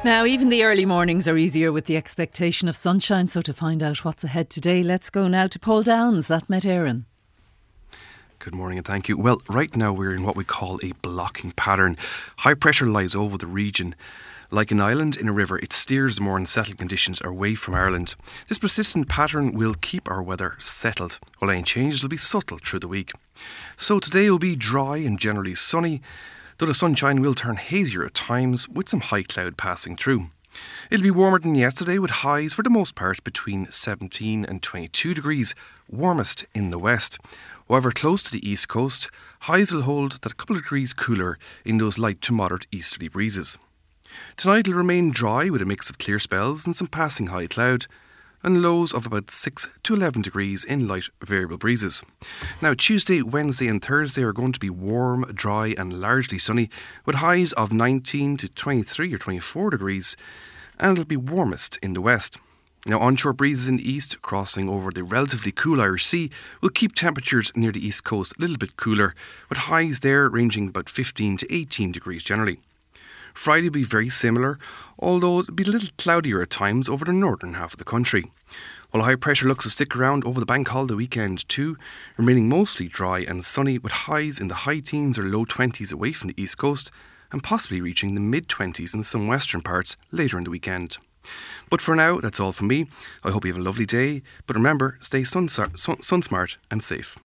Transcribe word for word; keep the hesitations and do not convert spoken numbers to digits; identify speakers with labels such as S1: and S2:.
S1: Now, even the early mornings are easier with the expectation of sunshine. So to find out what's ahead today, let's go now to Paul Downs at Met Éireann.
S2: Good morning and thank you. Well, right now we're in what we call a blocking pattern. High pressure lies over the region. Like an island in a river, it steers the more unsettled conditions away from Ireland. This persistent pattern will keep our weather settled, while any changes will be subtle through the week. So today will be dry and generally sunny, though the sunshine will turn hazier at times with some high cloud passing through. It'll be warmer than yesterday with highs for the most part between seventeen and twenty-two degrees, warmest in the west. However, close to the east coast, highs will hold that a couple of degrees cooler in those light to moderate easterly breezes. Tonight will remain dry with a mix of clear spells and some passing high cloud, and lows of about six to eleven degrees in light variable breezes. Now, Tuesday, Wednesday and Thursday are going to be warm, dry and largely sunny, with highs of nineteen to twenty-three or twenty-four degrees, and it'll be warmest in the west. Now, onshore breezes in the east, crossing over the relatively cool Irish Sea, will keep temperatures near the east coast a little bit cooler, with highs there ranging about fifteen to eighteen degrees generally. Friday will be very similar, although it'll be a little cloudier at times over the northern half of the country. While high pressure looks to stick around over the bank holiday weekend too, remaining mostly dry and sunny with highs in the high teens or low twenties away from the east coast, and possibly reaching the mid-twenties in some western parts later in the weekend. But for now, that's all from me. I hope you have a lovely day, but remember, stay sun, sun, sun smart and safe.